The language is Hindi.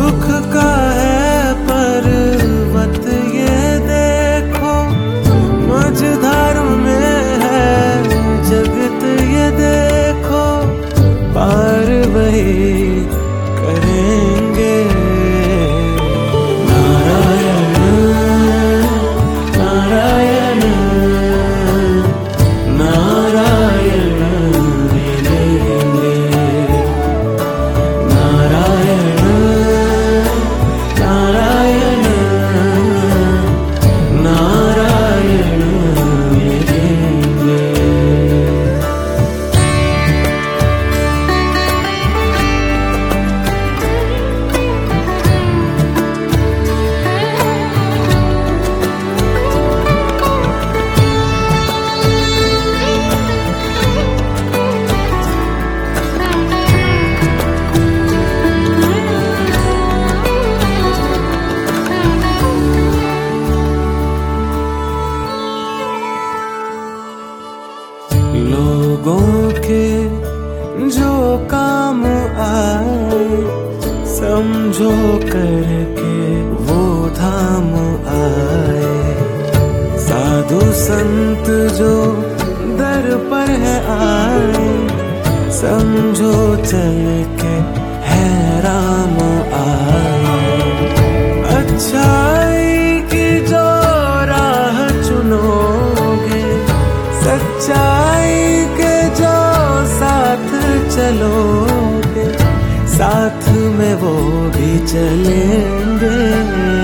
दुख का है पर्वत ये देखो, मझधार में है जगत ये देखो, पार वही करेंगे। नारायण नारायण नारायण मिलेंगे। नारायण नारायण नारायण मिलेंगे। लोगों के जो काम आए, समझो करके वो धाम आए। साधु संत जो दर पर है आए, समझो चल के है राम आए। अच्छाई की जो राह चुनोगे, सच्चाई के जो साथ चलोगे, साथ में वो भी चलेंगे।